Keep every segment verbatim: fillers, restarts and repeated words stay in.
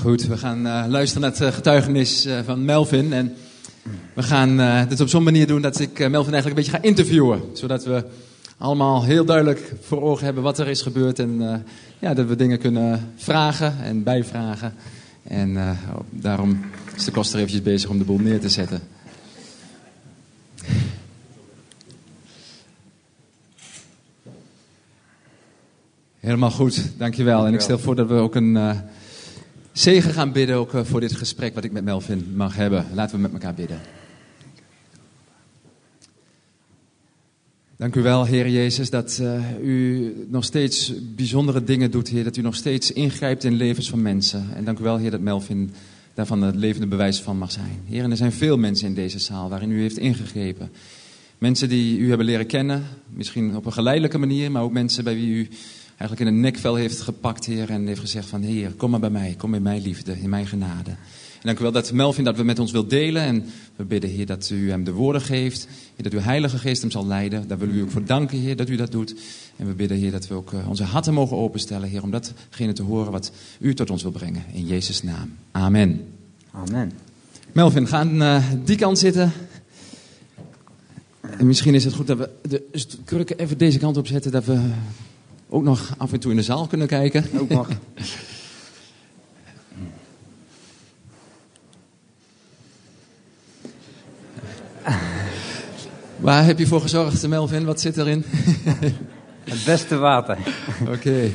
Goed, we gaan uh, luisteren naar het getuigenis uh, van Melvin. En we gaan uh, dit op zo'n manier doen dat ik uh, Melvin eigenlijk een beetje ga interviewen. Zodat we allemaal heel duidelijk voor ogen hebben wat er is gebeurd. En uh, ja, dat we dingen kunnen vragen en bijvragen. En uh, daarom is de koster eventjes bezig om de boel neer te zetten. Helemaal goed, dankjewel. En ik stel voor dat we ook een uh, zegen gaan bidden ook, uh, voor dit gesprek wat ik met Melvin mag hebben. Laten we met elkaar bidden. Dank u wel, Heer Jezus, dat uh, u nog steeds bijzondere dingen doet, Heer. Dat u nog steeds ingrijpt in levens van mensen. En dank u wel, Heer, dat Melvin daarvan het levende bewijs van mag zijn. Heer, en er zijn veel mensen in deze zaal waarin u heeft ingegrepen. Mensen die u hebben leren kennen, misschien op een geleidelijke manier, maar ook mensen bij wie u eigenlijk in een nekvel heeft gepakt, Heer, en heeft gezegd van, Heer, kom maar bij mij, kom in mijn liefde, in mijn genade. En dank u wel dat Melvin dat we met ons wil delen. En we bidden, Heer, dat u hem de woorden geeft. Heer, dat uw Heilige Geest hem zal leiden. Daar willen we u ook voor danken, Heer, dat u dat doet. En we bidden, Heer, dat we ook onze harten mogen openstellen, Heer, om datgene te horen wat u tot ons wil brengen. In Jezus' naam. Amen. Amen. Melvin, ga aan uh, die kant zitten. En misschien is het goed dat we de krukken even deze kant op zetten, dat we ook nog af en toe in de zaal kunnen kijken. Ook nog. Waar heb je voor gezorgd, Melvin? Wat zit erin? Het beste water. Oké. Okay.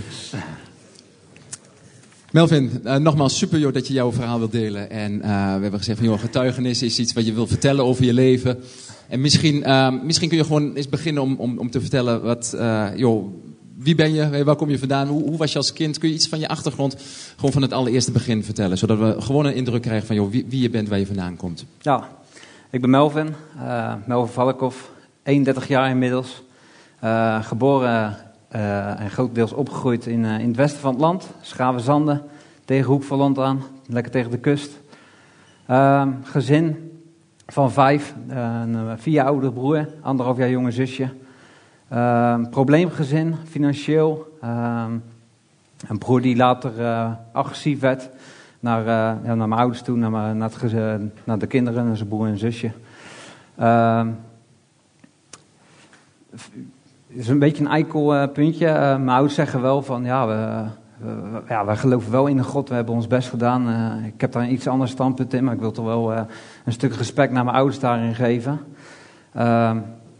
Melvin, uh, nogmaals super joh, dat je jouw verhaal wilt delen. En uh, we hebben gezegd van joh, getuigenis is iets wat je wilt vertellen over je leven. En misschien, uh, misschien kun je gewoon eens beginnen om, om, om te vertellen wat, uh, joh, wie ben je, waar kom je vandaan, hoe, hoe was je als kind? Kun je iets van je achtergrond gewoon van het allereerste begin vertellen? Zodat we gewoon een indruk krijgen van joh, wie, wie je bent, waar je vandaan komt. Ja, ik ben Melvin, uh, Melvin Valkhoff, eenendertig jaar inmiddels. Uh, geboren uh, en grotendeels opgegroeid in, uh, in het westen van het land. Schavenzanden, tegen Hoek van Holland aan, lekker tegen de kust. Uh, gezin van vijf, uh, een vier jaar oudere broer, anderhalf jaar jonge zusje. Uh, probleemgezin, financieel. Uh, een broer die later uh, agressief werd naar, uh, ja, naar mijn ouders toe, naar, mijn, naar, het gezin, naar de kinderen, naar zijn broer en zusje. Uh, Het is een beetje een eikel uh, puntje. Uh, mijn ouders zeggen wel van, ja, we, we, ja, wij geloven wel in de God. We hebben ons best gedaan. Uh, ik heb daar een iets ander standpunt in, maar ik wil toch wel uh, een stuk respect naar mijn ouders daarin geven. Uh,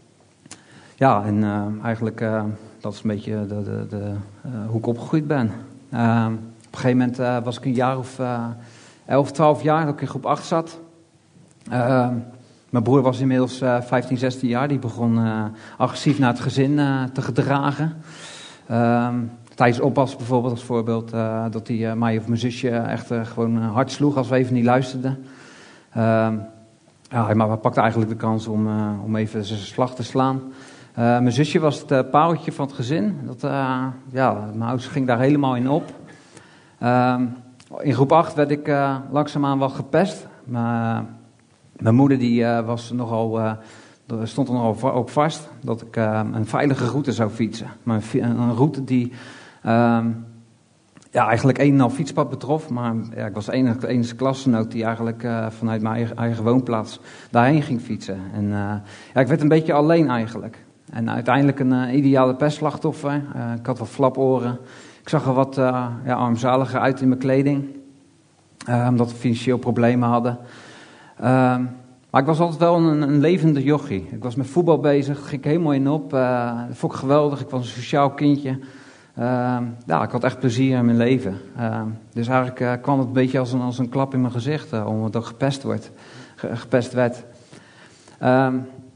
ja, en uh, eigenlijk, uh, dat is een beetje de, de, de, uh, hoe ik opgegroeid ben. Uh, op een gegeven moment uh, was ik een jaar of uh, elf, twaalf jaar, dat ik in groep acht zat. Uh, Mijn broer was inmiddels uh, vijftien, zestien jaar. Die begon uh, agressief naar het gezin uh, te gedragen. Uh, tijdens oppas bijvoorbeeld als voorbeeld. Uh, dat hij uh, mij of mijn zusje echt uh, gewoon uh, hard sloeg als we even niet luisterden. Uh, ja, maar we pakten eigenlijk de kans om, uh, om even zijn slag te slaan. Uh, mijn zusje was het uh, pareltje van het gezin. Dat, uh, ja, mijn ouders ging daar helemaal in op. Uh, in groep acht werd ik uh, langzaamaan wel gepest. Maar... Mijn moeder die, uh, was nogal, uh, stond er nogal op vast dat ik uh, een veilige route zou fietsen. Maar een, een route die uh, ja, eigenlijk een en al fietspad betrof. Maar ja, ik was de enige, enige klasgenoot die eigenlijk uh, vanuit mijn eigen, eigen woonplaats daarheen ging fietsen. En uh, ja, ik werd een beetje alleen eigenlijk. En uiteindelijk een uh, ideale pestslachtoffer. Uh, ik had wat flaporen. Ik zag er wat uh, ja, armzaliger uit in mijn kleding. Uh, omdat we financieel problemen hadden. Uh, maar ik was altijd wel een, een levende jochie. Ik was met voetbal bezig, daar ging ik helemaal in op. Uh, dat vond ik geweldig, ik was een sociaal kindje. Uh, ja, ik had echt plezier in mijn leven. Uh, dus eigenlijk uh, kwam het een beetje als een, als een klap in mijn gezicht, uh, omdat ik gepest, wordt, ge, gepest werd. Uh,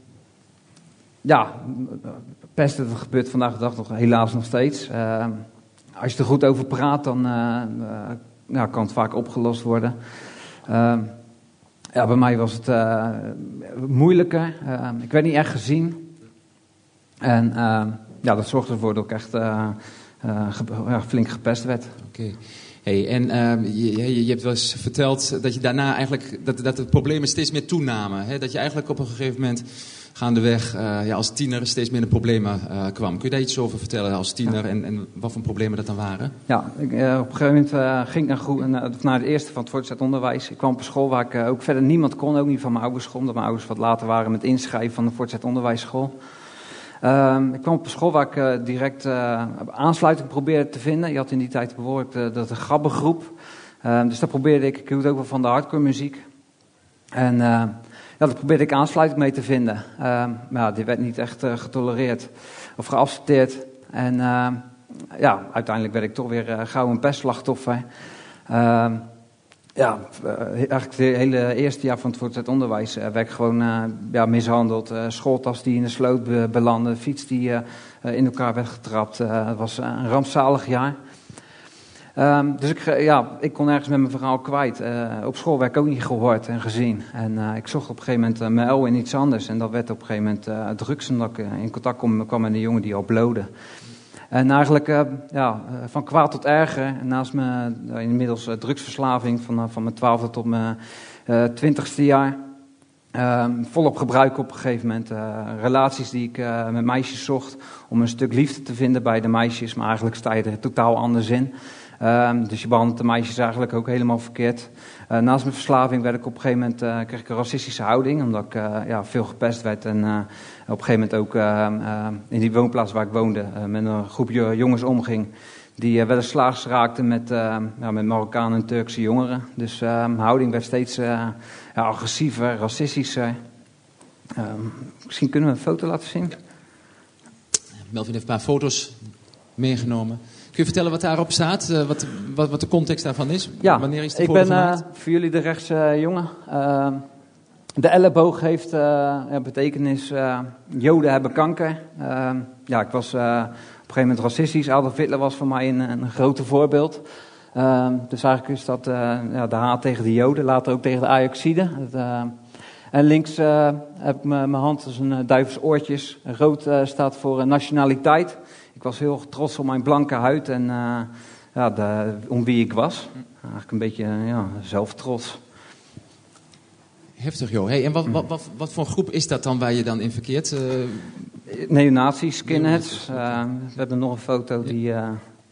ja, pesten, dat gebeurt vandaag de dag nog, helaas nog steeds. Uh, als je er goed over praat, dan uh, uh, ja, kan het vaak opgelost worden. Uh, Ja, bij mij was het uh, moeilijker. Uh, ik werd niet echt gezien. En uh, ja, dat zorgde ervoor dat ik echt uh, uh, ge- ja, flink gepest werd. Oké. Okay. Hey, en uh, je, je hebt wel eens verteld dat je daarna eigenlijk dat, dat de problemen steeds meer toenamen. Hè? Dat je eigenlijk op een gegeven moment gaandeweg uh, ja, als tiener steeds meer in de problemen uh, kwam. Kun je daar iets over vertellen als tiener en, en wat voor problemen dat dan waren? Ja, ik, uh, op een gegeven moment uh, ging ik naar, groe- uh, naar het eerste van het voortgezet onderwijs. Ik kwam op een school waar ik uh, ook verder niemand kon, ook niet van mijn ouders school, omdat mijn ouders wat later waren met inschrijven van de voortgezet onderwijsschool. Uh, ik kwam op een school waar ik uh, direct uh, aansluiting probeerde te vinden. Je had in die tijd behoorlijk de, de, de grabbengroep. Uh, dus daar probeerde ik, ik hield ook wel van de hardcore muziek. En uh, ja, daar probeerde ik aansluiting mee te vinden. Uh, maar ja, die werd niet echt uh, getolereerd of geaccepteerd. En uh, ja, uiteindelijk werd ik toch weer uh, gauw een pestslachtoffer. Uh, ja, uh, eigenlijk het hele eerste jaar van het voortgezet onderwijs uh, werd ik gewoon uh, ja, mishandeld. Uh, schooltas die in de sloot be- belandde, fiets die uh, uh, in elkaar werd getrapt. Uh, het was een rampzalig jaar. Um, dus ik, ja, ik kon ergens met mijn verhaal kwijt. Uh, op school werd ik ook niet gehoord en gezien. En uh, ik zocht op een gegeven moment uh, mijn el in iets anders. En dat werd op een gegeven moment uh, drugs, omdat ik uh, in contact kwam, kwam met een jongen die al blode. En eigenlijk uh, ja, uh, van kwaad tot erger. Naast mijn uh, inmiddels uh, drugsverslaving van, uh, van mijn twaalfde tot mijn uh, twintigste jaar. Uh, volop gebruik op een gegeven moment. Uh, relaties die ik uh, met meisjes zocht om een stuk liefde te vinden bij de meisjes. Maar eigenlijk sta je er totaal anders in. Uh, dus je behandelt de meisjes eigenlijk ook helemaal verkeerd. Uh, naast mijn verslaving werd ik op een gegeven moment uh, kreeg ik een racistische houding, omdat ik uh, ja, veel gepest werd. En uh, op een gegeven moment ook uh, uh, in die woonplaats waar ik woonde uh, met een groepje jongens omging. Die uh, wel eens slaags raakten met, uh, ja, met Marokkanen en Turkse jongeren. Dus uh, mijn houding werd steeds uh, ja, agressiever, racistischer. Uh, misschien kunnen we een foto laten zien. Ja. Melvin heeft een paar foto's meegenomen. Kun je vertellen wat daarop staat? Uh, wat, wat, wat de context daarvan is? Ja, Wanneer is de ik foto ben uh, voor jullie de rechtse uh, jongen. Uh, de elleboog heeft uh, ja, betekenis, uh, Joden hebben kanker. Uh, ja, ik was uh, op een gegeven moment racistisch. Adolf Hitler was voor mij een, een grote voorbeeld. Uh, dus eigenlijk is dat uh, ja, de haat tegen de Joden, later ook tegen de Ajaxiden. Uh, en links uh, heb ik mijn hand als een uh, duivelsoortjes. Rood uh, staat voor uh, nationaliteit. Ik was heel trots op mijn blanke huid en uh, ja, de, om wie ik was. Eigenlijk een beetje uh, ja, zelftrots. Heftig, joh. Hey, en wat, wat, wat, wat voor groep is dat dan waar je dan in verkeert? Uh... Neonazies, skinheads. Uh, we hebben nog een foto die... Uh,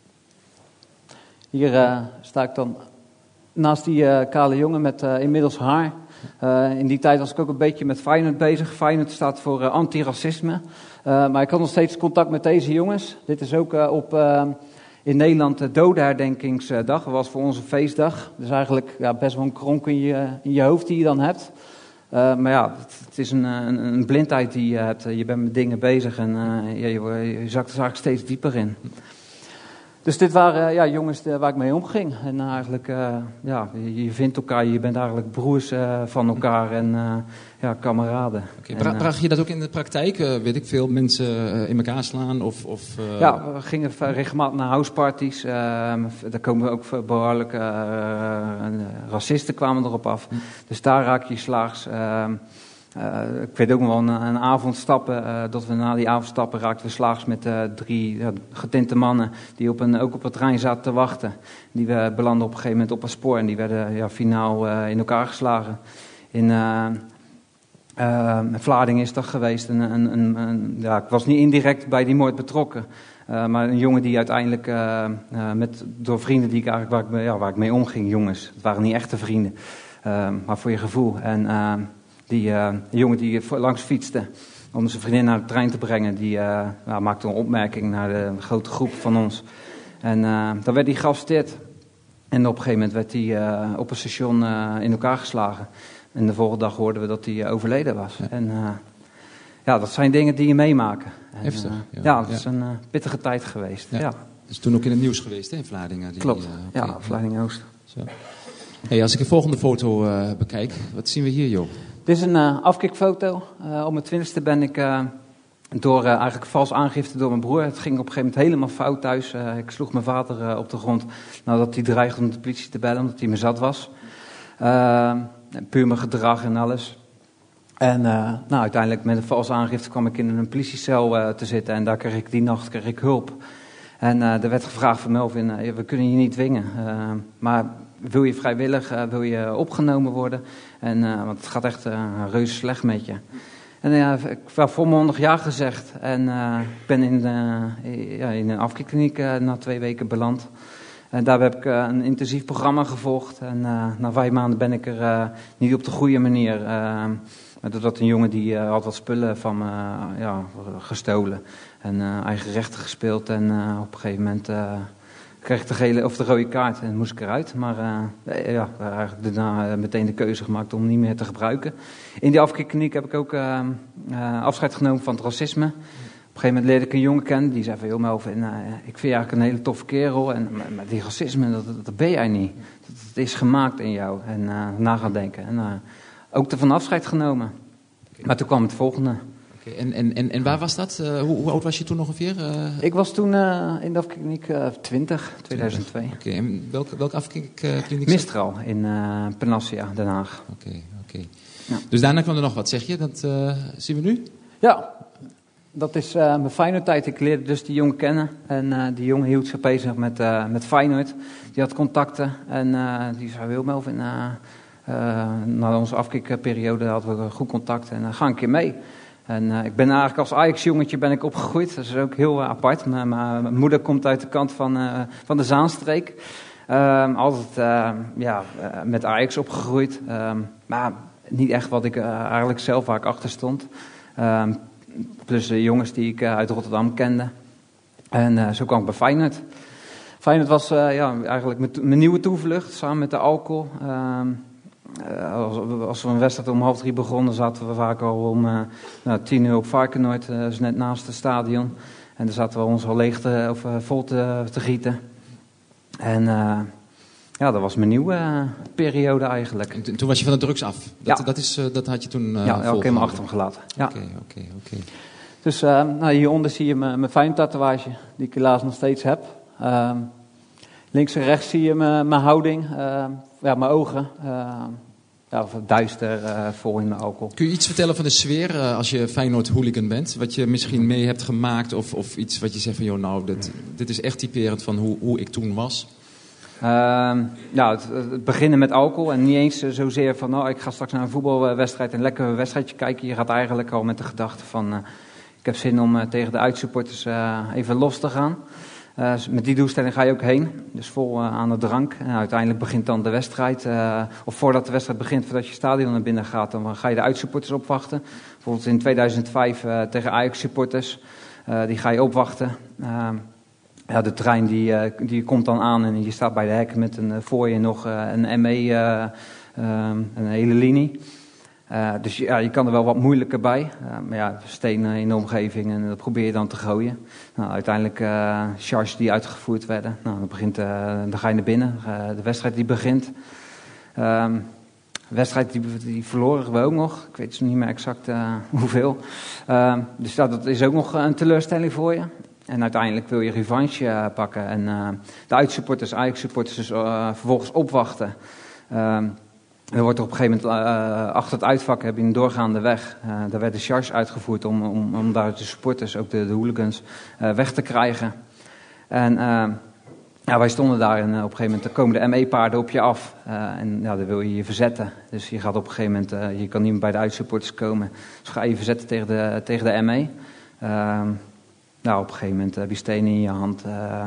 hier uh, sta ik dan naast die uh, kale jongen met uh, inmiddels haar. Uh, in die tijd was ik ook een beetje met Feyenoord bezig. Feyenoord staat voor uh, antiracisme. Uh, maar ik had nog steeds contact met deze jongens. Dit is ook uh, op uh, in Nederland de dodenherdenkingsdag. Dat was voor ons een feestdag. Dus eigenlijk ja, best wel een kronk in je, in je hoofd die je dan hebt. Uh, maar ja, het, het is een, een, een blindheid die je hebt. Je bent met dingen bezig en uh, je, je, je zakt er eigenlijk steeds dieper in. Dus dit waren ja, jongens waar ik mee omging. En eigenlijk, uh, ja, je, je vindt elkaar, je bent eigenlijk broers uh, van elkaar en uh, ja, kameraden. Okay, bra- bracht je dat ook in de praktijk? Uh, weet ik veel, mensen uh, in elkaar slaan? Of, of, uh... Ja, we gingen regelmatig naar houseparties. Uh, daar komen ook behoorlijk uh, racisten kwamen erop af. Hm. Dus daar raak je slaags. Uh, Uh, ik weet ook nog wel een, een avond stappen, uh, dat we na die avond stappen raakten we slaags met uh, drie ja, getinte mannen die op een, ook op het trein zaten te wachten. Die we belanden op een gegeven moment op een spoor en die werden ja, finaal uh, in elkaar geslagen. In uh, uh, Vlaardingen is dat geweest. Een, een, een, een, ja, ik was niet indirect bij die moord betrokken. Uh, maar een jongen die uiteindelijk uh, uh, met, door vrienden die ik eigenlijk, waar, ik, ja, waar ik mee omging, jongens. Het waren niet echte vrienden, uh, maar voor je gevoel. En... Uh, Die uh, jongen die langs fietste om zijn vriendin naar de trein te brengen, die uh, nou, maakte een opmerking naar de grote groep van ons. En uh, dan werd hij gearresteerd. En op een gegeven moment werd hij uh, op een station uh, in elkaar geslagen. En de volgende dag hoorden we dat hij uh, overleden was. Ja. En uh, ja, dat zijn dingen die je meemaken. En, Heftig. Uh, ja, ja, het ja. is een uh, pittige tijd geweest. Ja. Ja. Dat is toen ook in het nieuws geweest, hè, in Vlaardingen. Die, Klopt, uh, okay. ja, Vlaardingen-Oost. Zo. Hey, als ik de volgende foto uh, bekijk, wat zien we hier, Joop? Dit is een uh, afkikfoto. Uh, op mijn twintigste ben ik uh, door uh, eigenlijk vals aangifte door mijn broer. Het ging op een gegeven moment helemaal fout thuis. Uh, ik sloeg mijn vader uh, op de grond nadat hij dreigde om de politie te bellen, omdat hij me zat was. Uh, puur mijn gedrag en alles. En uh, nou, uiteindelijk met een valse aangifte kwam ik in een politiecel uh, te zitten. En daar kreeg ik die nacht kreeg ik hulp. En uh, er werd gevraagd van Melvin, uh, we kunnen je niet dwingen. Uh, maar wil je vrijwillig, uh, wil je opgenomen worden? En, uh, want het gaat echt uh, reuze slecht met je. En ja, ik heb volmondig ja gezegd. En uh, ik ben in, uh, ja, in een afkikkliniek uh, na twee weken beland. En daar heb ik uh, een intensief programma gevolgd. En uh, na vijf maanden ben ik er uh, niet op de goede manier. Uh, doordat een jongen die uh, had wat spullen van me uh, ja, gestolen. En uh, eigen rechten gespeeld. En uh, op een gegeven moment uh, kreeg ik de, gele, of de rode kaart en moest ik eruit. Maar uh, ja, eigenlijk daarna meteen de keuze gemaakt om niet meer te gebruiken. In die afkikkliniek heb ik ook uh, uh, afscheid genomen van het racisme. Op een gegeven moment leerde ik een jongen kennen, die zei van, joh Melvin, uh, ik vind je eigenlijk een hele toffe kerel. En maar die racisme, dat, dat ben jij niet. Dat, dat is gemaakt in jou. En uh, na gaan denken. En uh, ook ervan afscheid genomen. Okay. Maar toen kwam het volgende. Okay. En, en, en, en waar was dat? Uh, hoe, hoe oud was je toen ongeveer? Uh... Ik was toen uh, in de afkikkliniek uh, twintig, tweeduizend twee. Oké, okay. En welke, welke afkikkliniek? Mistral in uh, Panassia, Den Haag. Oké, okay, oké. Okay. Ja. Dus daarna kwam er nog wat, zeg je? Dat uh, zien we nu? Ja. Dat is uh, mijn Feyenoord-tijd. Ik leerde dus die jongen kennen. En uh, die jongen hield zich bezig met, uh, met Feyenoord. Die had contacten. En uh, die zei, wil Melvin, uh, uh, na onze afkikperiode hadden we goed contact. En uh, ga een keer mee. En uh, ik ben eigenlijk als Ajax-jongetje ben ik opgegroeid. Dat is ook heel uh, apart. Mijn, mijn moeder komt uit de kant van, uh, van de Zaanstreek. Uh, altijd uh, ja, uh, met Ajax opgegroeid. Uh, maar niet echt wat ik uh, eigenlijk zelf waar ik achter stond. Uh, Plus de jongens die ik uh, uit Rotterdam kende. En uh, zo kwam ik bij Feyenoord. Feyenoord was uh, ja, eigenlijk mijn, mijn nieuwe toevlucht, samen met de alcohol. Uh, uh, als, als we een wedstrijd om half drie begonnen, zaten we vaak al om uh, nou, tien uur op Varkenoord. Uh, dat is net naast het stadion. En daar zaten we ons al leeg te, of uh, vol te, te gieten. En uh, ja, dat was mijn nieuwe uh, periode eigenlijk. En toen was je van de drugs af? Dat, ja. dat, is, uh, dat had je toen uh, Ja, ook helemaal achter me gelaten. Oké, ja. oké, okay, oké. Okay. Dus uh, nou, hieronder zie je mijn, mijn Feyenoord-tatoeage, die ik helaas nog steeds heb. Uh, links en rechts zie je mijn, mijn houding, uh, ja, mijn ogen. Uh, ja, duister, uh, vol in de alcohol. Kun je iets vertellen van de sfeer uh, als je Feyenoord-hooligan bent? Wat je misschien mee hebt gemaakt of, of iets wat je zegt van, joh, nou, dit, dit is echt typerend van hoe, hoe ik toen was? Uh, nou, het, het beginnen met alcohol en niet eens zozeer van, nou, ik ga straks naar een voetbalwedstrijd en lekker een wedstrijdje kijken. Je gaat eigenlijk al met de gedachte van, uh, ik heb zin om uh, tegen de uitsupporters uh, even los te gaan. Uh, met die doelstelling ga je ook heen, dus vol uh, aan de drank. En uiteindelijk begint dan de wedstrijd, uh, of voordat de wedstrijd begint, voordat je stadion naar binnen gaat, dan ga je de uitsupporters opwachten. Bijvoorbeeld in tweeduizend vijf uh, tegen Ajax-supporters, uh, die ga je opwachten. Uh, Ja, de trein die, uh, die komt dan aan en je staat bij de hek met een, uh, voor je nog uh, een M E, uh, um, een hele linie. Uh, dus ja, je kan er wel wat moeilijker bij. Uh, maar ja, stenen in de omgeving en dat probeer je dan te gooien. Nou, uiteindelijk uh, charges die uitgevoerd werden. Nou, dan, begint, uh, dan ga je naar binnen. Uh, de wedstrijd die begint. Um, de wedstrijd die, die verloren we ook nog. Ik weet niet meer exact uh, hoeveel. Uh, dus dat, dat is ook nog een teleurstelling voor je. En uiteindelijk wil je revanche uh, pakken. En uh, de uitsupporters, Ajax-supporters, dus uh, vervolgens opwachten. Uh, er wordt er op een gegeven moment, uh, achter het uitvak heb je een doorgaande weg. Uh, daar werd de charge uitgevoerd om, om, om daar de supporters, ook de, de hooligans, uh, weg te krijgen. En uh, ja, wij stonden daar en uh, op een gegeven moment komen de M E-paarden op je af. Uh, en ja, dan wil je je verzetten. Dus je gaat op een gegeven moment, uh, je kan niet meer bij de uitsupporters komen. Dus ga je verzetten tegen de, tegen de M E. Uh, Nou, op een gegeven moment heb je stenen in je hand. Uh,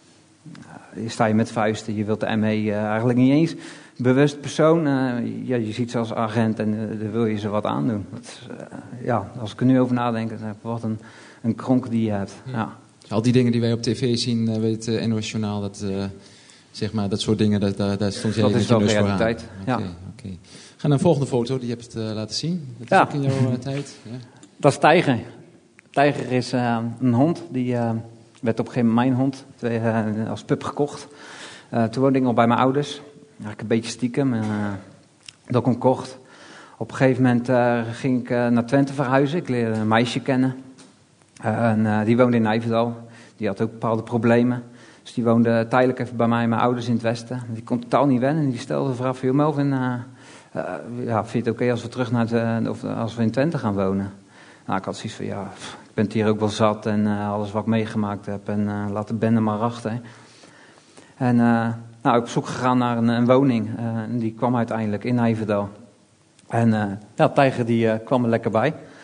je sta je met vuisten. Je wilt de M E uh, eigenlijk niet eens bewust persoon. Uh, ja, je ziet ze als agent en uh, daar wil je ze wat aandoen. Dat is, uh, ja, als ik er nu over nadenk, dan wat een, een kronk die je hebt. Ja. Ja. Al die dingen die wij op tv zien, uh, weet het uh, N O S Journaal, dat, uh, zeg maar, dat soort dingen, dat, daar, daar stond jij dat met is je wel neus vooraan. realiteit. Ja. Okay, okay. Ga naar een volgende foto, die je hebt uh, laten zien. Dat is ja. ook in jouw uh, tijd. Ja. Dat is Tijger. Tijger is uh, een hond, die uh, werd op een gegeven moment mijn hond, twee, uh, als pup gekocht. Uh, toen woonde ik al bij mijn ouders, eigenlijk een beetje stiekem, uh, dat ik hem kocht. Op een gegeven moment uh, ging ik uh, naar Twente verhuizen, ik leerde een meisje kennen. Uh, en uh, die woonde in Nijverdal, die had ook bepaalde problemen. Dus die woonde tijdelijk even bij mij en mijn ouders in het westen. Die kon totaal niet wennen en die stelde de vraag van, Melvin, uh, uh, ja, vind je het oké okay als we terug naar de, of als we in Twente gaan wonen? Nou, ik had zoiets van, ja, ik ben het hier ook wel zat en uh, alles wat ik meegemaakt heb. En uh, laat de bende maar achter. En uh, nou, ik op zoek gegaan naar een, een woning. Uh, en die kwam uiteindelijk in Nijverdal. En uh, ja, Tijger die uh, kwam er lekker bij.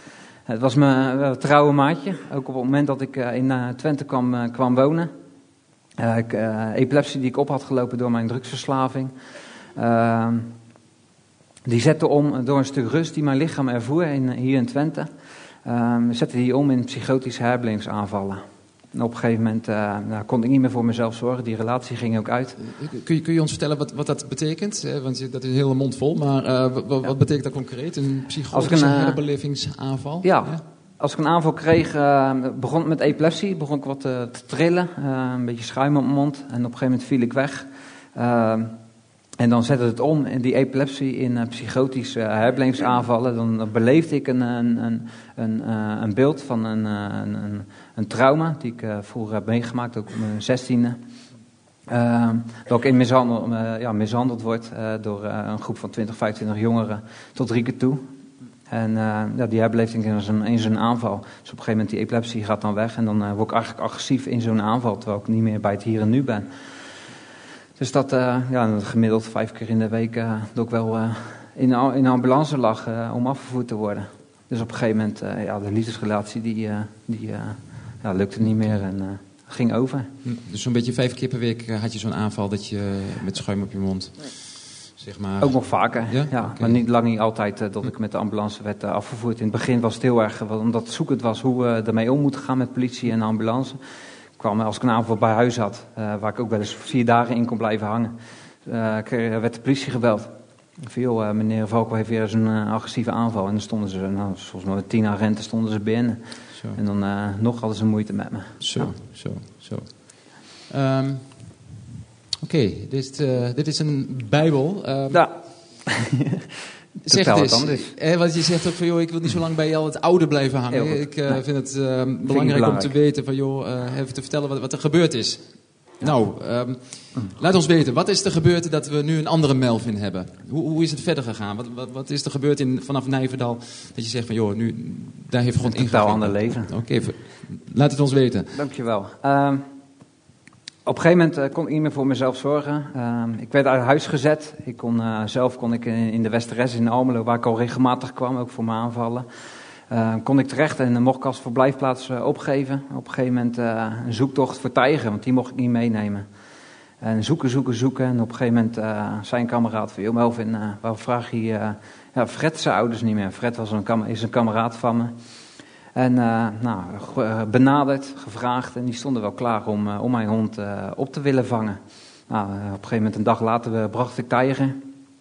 Het was mijn uh, trouwe maatje. Ook op het moment dat ik uh, in uh, Twente kwam, uh, kwam wonen. Uh, ik, uh, epilepsie die ik op had gelopen door mijn drugsverslaving. Uh, die zette om door een stuk rust die mijn lichaam ervoer in, hier in Twente. Uh, zette die om in psychotische herbelevingsaanvallen. En op een gegeven moment uh, nou, kon ik niet meer voor mezelf zorgen. Die relatie ging ook uit. Kun je, kun je ons vertellen wat, wat dat betekent? Want dat is een hele mond vol. Maar uh, wat, wat ja. betekent dat concreet? Een psychotische een, uh, herbelevingsaanval? Ja. ja. Als ik een aanval kreeg, uh, begon het met epilepsie. Begon ik wat uh, te trillen. Uh, een beetje schuim op mijn mond. En op een gegeven moment viel ik weg. Uh, en dan zette het om, in die epilepsie, in uh, psychotische uh, herbelevingsaanvallen. Dan uh, beleefde ik een, een, een, een, uh, een beeld van een, uh, een, een trauma die ik uh, vroeger heb meegemaakt, ook op mijn zestiende. Uh, dat ik in mishandeld, uh, ja, mishandeld word uh, door uh, een groep van twintig, vijfentwintig jongeren tot drie keer toe. En uh, ja, die herbeleefde ik in zo'n, in zo'n aanval. Dus op een gegeven moment die epilepsie gaat dan weg en dan uh, word ik eigenlijk agressief in zo'n aanval, terwijl ik niet meer bij het hier en nu ben. Dus dat, uh, ja, gemiddeld vijf keer in de week uh, dat ik wel uh, in, in een ambulance lag uh, om afgevoerd te worden. Dus op een gegeven moment, uh, ja, de liefdesrelatie die, uh, die uh, ja, lukte niet meer en uh, ging over. Dus zo'n beetje vijf keer per week had je zo'n aanval dat je met schuim op je mond, zeg maar... Ook nog vaker, ja. ja okay. Maar niet, lang niet altijd uh, dat ik met de ambulance werd uh, afgevoerd. In het begin was het heel erg, uh, omdat het zoekend was hoe we ermee om moeten gaan met politie en ambulance. Kwam, als ik een aanval bij huis had, uh, waar ik ook wel eens vier dagen in kon blijven hangen, uh, werd de politie gebeld. Veel, uh, meneer Valko heeft weer eens een uh, agressieve aanval. En dan stonden ze, nou, volgens mij tien agenten stonden ze binnen. Zo. En dan uh, nog hadden ze moeite met me. Zo, nou. zo, zo. Um, Oké, okay, dit, uh, dit is een Bijbel. Um, ja. Zeg het eens, hè, want je zegt ook van, joh, ik wil niet zo lang bij al het oude blijven hangen. Ik uh, nee. vind het uh, belangrijk, belangrijk om te weten van, joh, uh, even te vertellen wat, wat er gebeurd is. Ja. Nou, um, mm. laat ons weten, wat is er gebeurd dat we nu een andere Melvin hebben? Hoe, hoe is het verder gegaan? Wat, wat, wat is er gebeurd in, vanaf Nijverdal dat je zegt van, joh, nu, daar heeft God ingegrepen? Een totaal ander leven. Oké, okay, laat het ons weten. Dankjewel. Uh, Op een gegeven moment uh, kon ik niet meer voor mezelf zorgen. Uh, ik werd uit huis gezet. Ik kon, uh, zelf kon ik in, in de Westeres in Almelo, waar ik al regelmatig kwam, ook voor mijn aanvallen. Uh, kon ik terecht en mocht ik als verblijfplaats uh, opgeven. Op een gegeven moment uh, een zoektocht voor tijger, want die mocht ik niet meenemen. En zoeken, zoeken, zoeken. En op een gegeven moment uh, zei een kameraad van, joh Melvin, uh, waarom vraag je uh, ja, Fred zijn ouders niet meer? Fred was een kam- is een kameraad van me. En uh, nou, benaderd, gevraagd en die stonden wel klaar om, uh, om mijn hond uh, op te willen vangen. Nou, uh, op een gegeven moment, een dag later, uh, bracht ik tijger.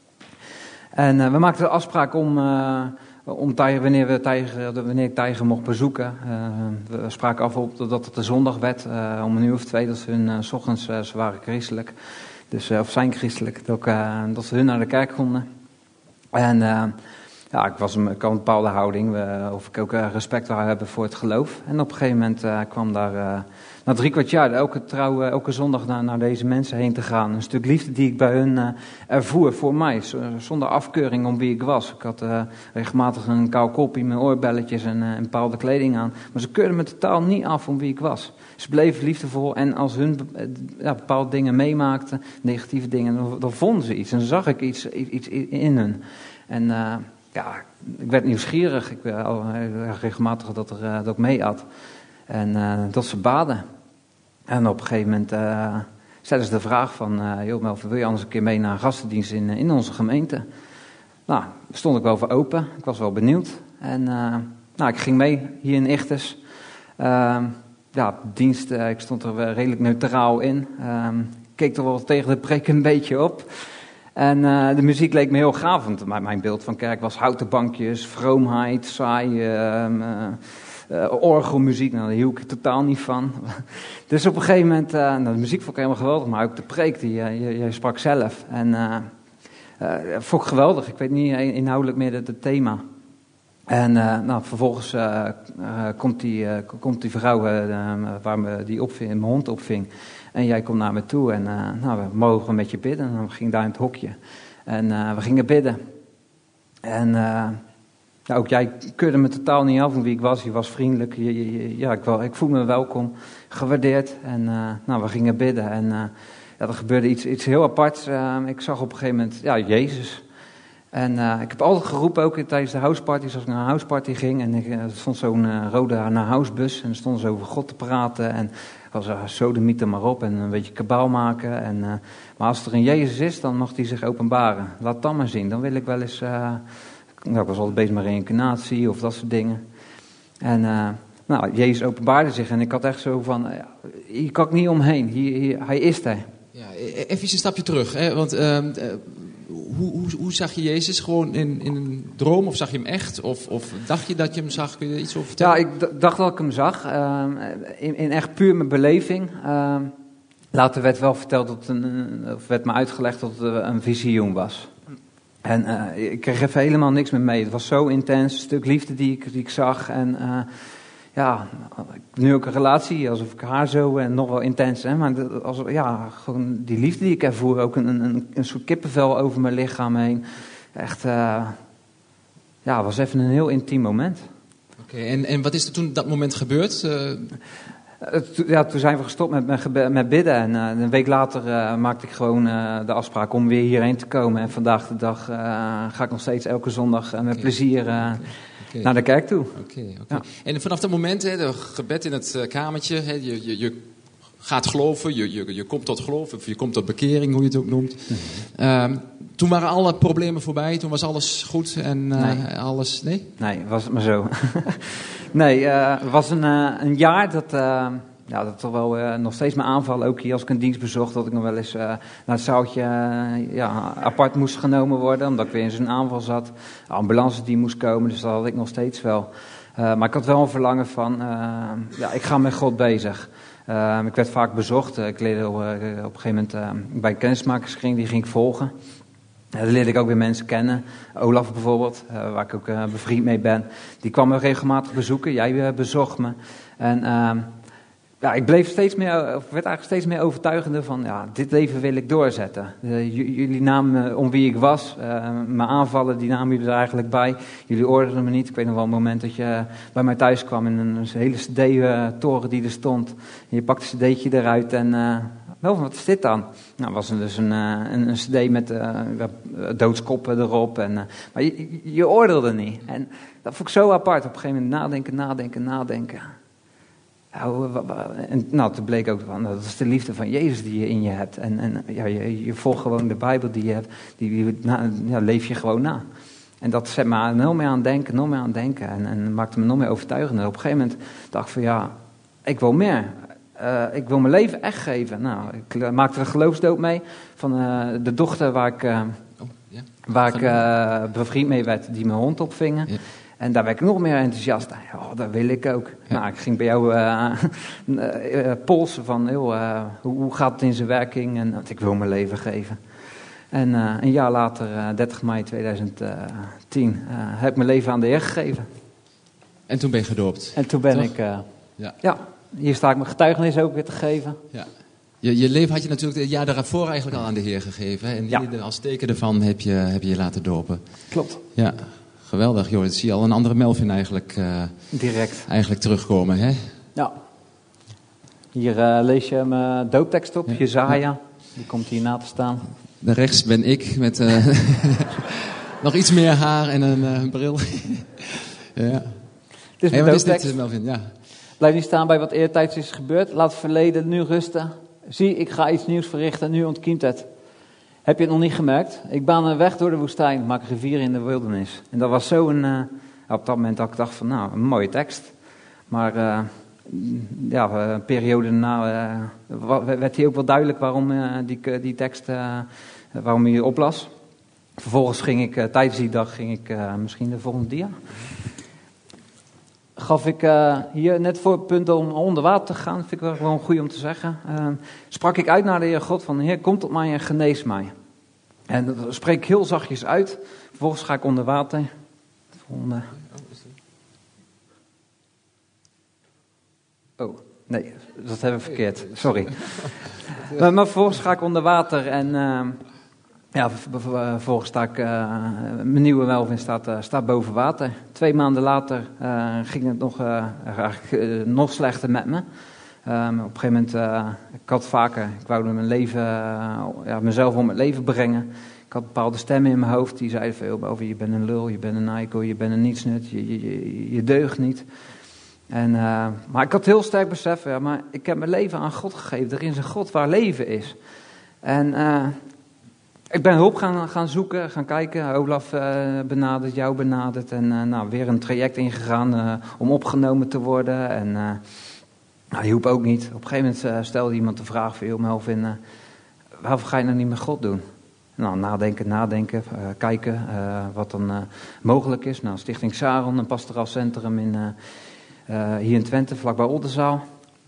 En uh, we maakten de afspraak om, uh, om tijger, wanneer, we tijger, wanneer ik tijger mocht bezoeken. Uh, we spraken af op dat het de zondag werd, uh, om een uur of twee, dat ze hun, uh, 's ochtends, uh, ze waren christelijk, dus, uh, of zijn christelijk, dat, uh, dat ze hun naar de kerk konden. En... Uh, Ja, ik, was een, ik had een bepaalde houding, uh, of ik ook uh, respect wou hebben voor het geloof. En op een gegeven moment uh, kwam daar, uh, na drie kwart jaar, elke trouw, uh, elke zondag naar, naar deze mensen heen te gaan. Een stuk liefde die ik bij hun uh, ervoer voor mij, zonder afkeuring om wie ik was. Ik had uh, regelmatig een kaal kopje, mijn oorbelletjes en uh, een bepaalde kleding aan. Maar ze keurden me totaal niet af om wie ik was. Ze bleven liefdevol en als hun uh, ja, bepaalde dingen meemaakten, negatieve dingen, dan, dan vonden ze iets. En dan zag ik iets, iets in hun. En... Uh, Ja, ik werd nieuwsgierig. Ik werd al regelmatig dat, er, uh, dat ik mee at. En uh, dat ze baden. En op een gegeven moment uh, stelden ze de vraag van... Uh, joh Melvin, wil je anders een keer mee naar een gastendienst in, in onze gemeente? Nou, daar stond ik wel voor open. Ik was wel benieuwd. En uh, nou, ik ging mee hier in Ichthus. Uh, ja, dienst, uh, ik stond er redelijk neutraal in. Uh, keek er wel tegen de preek een beetje op... En uh, de muziek leek me heel gaaf, want mijn beeld van kerk was houten bankjes, vroomheid, saai, uh, uh, uh, orgelmuziek. Nou, daar hield ik totaal niet van. Dus op een gegeven moment, uh, nou, de muziek vond ik helemaal geweldig, maar ook de preek, die, uh, je, je sprak zelf. En uh, uh, vond ik geweldig, ik weet niet inhoudelijk meer het, het thema. En uh, nou, vervolgens uh, uh, komt, die, uh, komt die vrouw uh, waar me die opving, mijn hond opving. En jij komt naar me toe en uh, nou, we mogen met je bidden. En dan ging daar in het hokje. En uh, we gingen bidden. En uh, ja, ook jij keurde me totaal niet af van wie ik was. Je was vriendelijk. Je, je, ja, ik, wel, ik voelde me welkom, gewaardeerd. En uh, nou, we gingen bidden. En uh, ja, er gebeurde iets, iets heel aparts. Uh, ik zag op een gegeven moment ja, Jezus. En uh, ik heb altijd geroepen, ook tijdens de houseparties, als ik naar een houseparty ging. En ik, uh, er stond zo'n uh, rode naar housebus. En er stonden ze over God te praten. En ik was uh, sodemieten maar op en een beetje kabaal maken. En, uh, maar als er een Jezus is, dan mag hij zich openbaren. Laat dat maar zien. Dan wil ik wel eens... Uh, nou, ik was altijd bezig met reïncarnatie of dat soort dingen. En uh, nou, Jezus openbaarde zich. En ik had echt zo van, uh, hier kan ik niet omheen. Hier, hier, hij is er. Ja, even een stapje terug. Hè? Want... Uh, uh, Hoe, hoe, hoe zag je Jezus? Gewoon in, in een droom? Of zag je hem echt? Of, of dacht je dat je hem zag? Kun je er iets over vertellen? Ja, ik d- dacht dat ik hem zag. Uh, in, in echt puur mijn beleving. Uh, later werd wel verteld, dat een, of werd me uitgelegd dat het een visioen was. En uh, ik kreeg even helemaal niks meer mee. Het was zo intens. Een stuk liefde die ik, die ik zag. En uh, ja, ik heb nu ook een relatie, alsof ik haar zo en nog wel intens. Hè, maar als, ja, gewoon die liefde die ik ervoer, ook een, een, een soort kippenvel over mijn lichaam heen. Echt, uh, ja, was even een heel intiem moment. Oké, okay, en, en wat is er toen dat moment gebeurd? Uh... Ja, toen zijn we gestopt met, met, met bidden. En uh, een week later uh, maakte ik gewoon uh, de afspraak om weer hierheen te komen. En vandaag de dag uh, ga ik nog steeds elke zondag uh, met okay. plezier... Uh, Okay. naar de kerk toe. Oké, okay, okay. ja. En vanaf dat moment, hè, de gebed in het uh, kamertje, hè, je, je, je gaat geloven, je, je, je komt tot geloof, of je komt tot bekering, hoe je het ook noemt. Mm-hmm. Um, toen waren alle problemen voorbij, toen was alles goed en uh, nee. alles... Nee? Nee, was het maar zo. nee, uh, het was een, uh, een jaar dat... Uh, Ja, dat toch wel uh, nog steeds mijn aanvallen, ook hier als ik een dienst bezocht, dat ik nog wel eens uh, naar het zaaltje uh, ja, apart moest genomen worden, omdat ik weer in zo'n aanval zat. De ambulance die moest komen, dus dat had ik nog steeds wel. Uh, maar ik had wel een verlangen van, uh, ja, ik ga met God bezig. Uh, ik werd vaak bezocht, uh, ik leerde op, uh, op een gegeven moment uh, bij een kennismakerskring, die ging ik volgen. Uh, daar leerde ik ook weer mensen kennen. Olaf bijvoorbeeld, uh, waar ik ook uh, bevriend mee ben. Die kwam me regelmatig bezoeken, jij uh, bezocht me. En... Uh, Ja, ik bleef steeds meer, of werd eigenlijk steeds meer overtuigender van, ja, dit leven wil ik doorzetten. Uh, j- jullie namen om wie ik was, uh, mijn aanvallen, die namen jullie er eigenlijk bij. Jullie oordeelden me niet. Ik weet nog wel een moment dat je bij mij thuis kwam in een, een hele cd-toren die er stond. En je pakte een cd'tje eruit en, uh, wel, wat is dit dan? Nou, was er dus een, uh, een, een cd met uh, doodskoppen erop. En, uh, maar je, je, je oordeelde niet. En dat vond ik zo apart. Op een gegeven moment nadenken, nadenken, nadenken. En nou, toen bleek ook van, dat is de liefde van Jezus die je in je hebt. En, en ja, je, je volgt gewoon de Bijbel die je hebt, die, die na, ja, leef je gewoon na. En dat zet me nog meer aan denken, nog meer aan denken. En, en maakte me nog meer overtuigender. Op een gegeven moment dacht ik van, ja, ik wil meer. Uh, ik wil mijn leven echt geven. Nou, ik maakte er geloofsdoop mee van uh, de dochter waar ik, uh, oh, ja. waar ik uh, bevriend mee werd, die mijn hond opvingen. Ja. En daar werd ik nog meer enthousiast. Oh, dat wil ik ook. Ja. Nou, ik ging bij jou uh, uh, polsen van, joh, uh, hoe, hoe gaat het in zijn werking? En ik wil mijn leven geven. En uh, een jaar later, uh, dertig mei tweeduizend tien, uh, heb ik mijn leven aan de Heer gegeven. En toen ben je gedoopt. En toen ben Toch? ik, uh, ja. ja, hier sta ik mijn getuigenis ook weer te geven. Ja. Je, je leven had je natuurlijk het jaar daarvoor eigenlijk al aan de Heer gegeven. Hè? En ja. hier, als teken ervan heb je heb je, je laten dopen. Klopt. Ja. Geweldig, joh. Dat zie je al een andere Melvin eigenlijk, uh, direct eigenlijk terugkomen, hè? Ja. Hier uh, lees je mijn dooptekst op, ja. Jesaja. Ja. Die komt hier na te staan. Daar rechts ben ik met uh, nog iets meer haar en een uh, bril. ja. Dit is hey, mijn wat dooptekst. is dit, Melvin? Ja. Blijf niet staan bij wat eertijds is gebeurd. Laat het verleden nu rusten. Zie, ik ga iets nieuws verrichten. Nu ontkiemt het. Heb je het nog niet gemerkt? Ik baan een weg door de woestijn, maak rivieren in de wildernis. En dat was zo een... Uh, op dat moment dat ik dacht van, nou, een mooie tekst. Maar uh, ja, een periode daarna uh, werd hij ook wel duidelijk waarom uh, die, die tekst, uh, waarom hij oplas. Vervolgens ging ik, uh, tijdens die dag, ging ik, uh, misschien de volgende dia... Gaf ik uh, hier net voor het punt om onder water te gaan, vind ik wel gewoon goed om te zeggen. Uh, sprak ik uit naar de Heer God van, Heer, kom tot mij en genees mij. En dat spreek ik heel zachtjes uit. Vervolgens ga ik onder water. Volgende. Oh, nee, dat hebben we verkeerd. Sorry. maar, maar vervolgens ga ik onder water en... Uh, Ja, vervolgens sta ik, uh, mijn nieuwe Melvin staat, uh, staat boven water. Twee maanden later uh, ging het nog, uh, eigenlijk, uh, nog slechter met me. Um, op een gegeven moment, uh, ik had vaker, ik wou mijn leven, uh, ja, mezelf om het leven brengen. Ik ik had bepaalde stemmen in mijn hoofd die zeiden veel over je bent een lul, je bent een eikel, je bent een nietsnut, je, je, je, je deugt niet. En, uh, maar ik had heel sterk besef, ja, maar ik heb mijn leven aan God gegeven. Er is een God waar leven is. En uh, ik ben hulp gaan, gaan zoeken, gaan kijken. Olaf uh, benaderd, jou benaderd. En uh, nou, weer een traject ingegaan uh, om opgenomen te worden. En uh, nou, hielp ook niet. Op een gegeven moment uh, stelde iemand de vraag van, joh Melvin, uh, waarvoor ga je nou niet met God doen? Nou, nadenken, nadenken, uh, kijken uh, wat dan uh, mogelijk is. Nou, Stichting Saron, een pastoraal centrum in, uh, uh, hier in Twente, vlakbij Oldenzaal.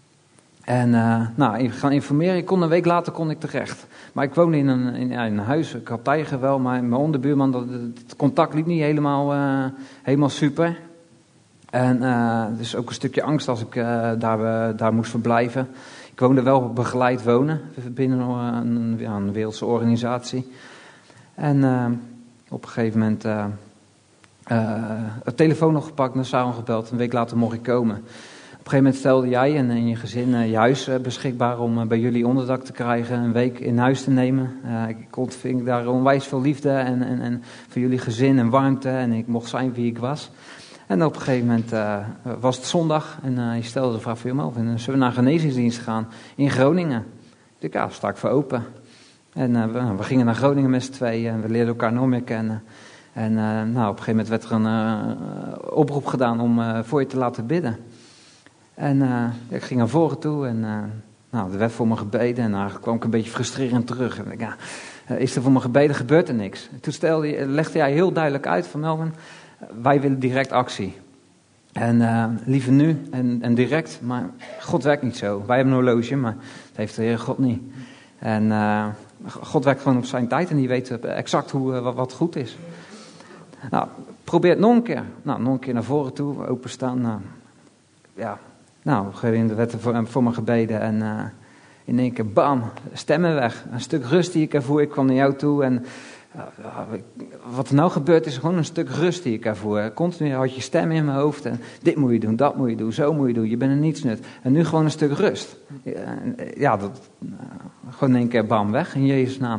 En uh, nou, ik gaan informeren. Ik kon een week later kon ik terecht. Maar ik woonde in een, in, ja, in een huis. Ik had tijger wel, maar mijn onderbuurman, dat, het contact liep niet helemaal, uh, helemaal super. En uh, dus ook een stukje angst als ik uh, daar, uh, daar moest verblijven. Ik woonde wel begeleid wonen binnen een, ja, een wereldse organisatie. En uh, op een gegeven moment uh, uh, het telefoon nog gepakt, naar Saron gebeld. Een week later mocht ik komen. Op een gegeven moment stelde jij en, en je gezin uh, je huis uh, beschikbaar om uh, bij jullie onderdak te krijgen. Een week in huis te nemen. Uh, ik ontving daar onwijs veel liefde en, en, en voor jullie gezin en warmte. En ik mocht zijn wie ik was. En op een gegeven moment uh, was het zondag en uh, je stelde de vraag van, Melvin, zullen we naar een genezingsdienst gaan in Groningen? Ik dacht, ja, daar sta ik voor open. En uh, we, we gingen naar Groningen met z'n tweeën en we leerden elkaar nog meer kennen. En uh, nou, op een gegeven moment werd er een uh, oproep gedaan om uh, voor je te laten bidden. En uh, ik ging naar voren toe en uh, nou, er werd voor me gebeden en eigenlijk kwam ik een beetje frustrerend terug. En ik, ja, uh, is er voor me gebeden, gebeurt er niks. Toen stelde, legde jij heel duidelijk uit van, Melvin, wij willen direct actie. En uh, liever nu en, en direct, maar God werkt niet zo. Wij hebben een horloge, maar dat heeft de Heer God niet. En uh, God werkt gewoon op zijn tijd en die weet exact hoe, uh, wat goed is. Nou, probeer het nog een keer. Nou, nog een keer naar voren toe, openstaan. Nou, ja, nou, op een gegeven moment werd er voor, voor me gebeden en uh, in één keer, bam, stemmen weg. Een stuk rust die ik ervoer, ik kwam naar jou toe en wat er nou gebeurt is gewoon een stuk rust die ik ervoor. Continu had je stem in mijn hoofd en dit moet je doen, dat moet je doen, zo moet je doen, je bent een nietsnut. En nu gewoon een stuk rust. Ja, dat, gewoon in één keer bam, weg in Jezus' naam.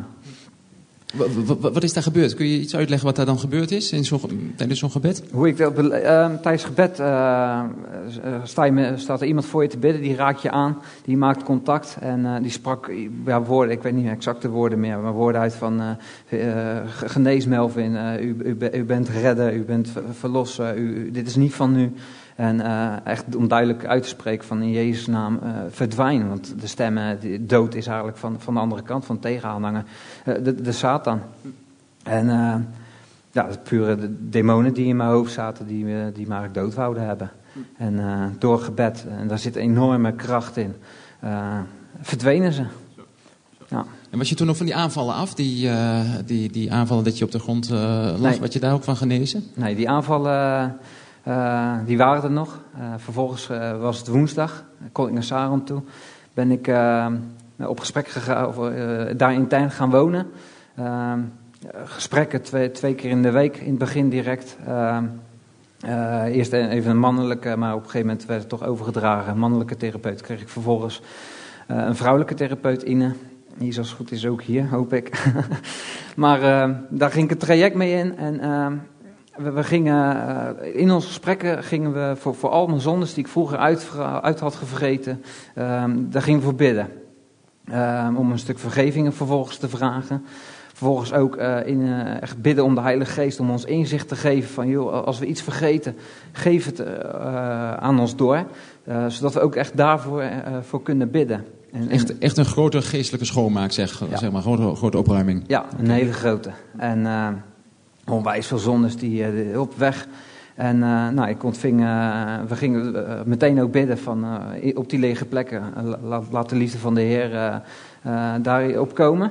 Wat, wat is daar gebeurd? Kun je iets uitleggen wat daar dan gebeurd is in zo'n, tijdens zo'n gebed? Hoe ik dat, uh, tijdens gebed uh, sta je, staat er iemand voor je te bidden, die raakt je aan, die maakt contact en uh, die sprak ja, woorden, ik weet niet exacte woorden meer, maar woorden uit van uh, uh, genees Melvin, uh, u, u, u bent redder, u bent verlosser, u, u, dit is niet van u. En uh, echt om duidelijk uit te spreken van in Jezus' naam uh, verdwijnen. Want de stem, uh, de dood is eigenlijk van, van de andere kant, van tegenaanhanger, uh, de, de Satan. En uh, ja, de pure de demonen die in mijn hoofd zaten, die, uh, die maar ik dood wouden hebben. En uh, door gebed, en daar zit enorme kracht in, uh, verdwenen ze. Ja. En was je toen nog van die aanvallen af, die, uh, die, die aanvallen dat je op de grond uh, lag, nee. Werd je daar ook van genezen? Nee, die aanvallen... Uh, die waren er nog. Uh, vervolgens uh, was het woensdag. Kon ik naar Saron toe. Ben ik uh, op gesprek gegaan, of, uh, daar intern gaan wonen. Uh, gesprekken twee, twee keer in de week. In het begin direct. Uh, uh, eerst even een mannelijke, maar op een gegeven moment werd het toch overgedragen. Een mannelijke therapeut kreeg ik vervolgens. Uh, een vrouwelijke therapeut, Ine. Die zoals het goed is ook hier, hoop ik. maar uh, daar ging ik het traject mee in. En... Uh, We, we gingen, uh, in onze gesprekken gingen we voor, voor al mijn zondes die ik vroeger uit, uit had gevreten, uh, daar gingen we voor bidden. Uh, om een stuk vergeving vervolgens te vragen. Vervolgens ook uh, in, uh, echt bidden om de Heilige Geest, om ons inzicht te geven van, joh, als we iets vergeten, geef het uh, aan ons door. Uh, zodat we ook echt daarvoor uh, voor kunnen bidden. En, echt, echt een grote geestelijke schoonmaak, zeg, ja. zeg maar, grote, grote opruiming. Ja, een hele grote. En... Uh, onwijs veel zondes die uh, op weg. En uh, nou, ik ontving, uh, we gingen uh, meteen ook bidden van uh, op die lege plekken. Uh, laat, laat de liefde van de Heer uh, uh, daarop komen.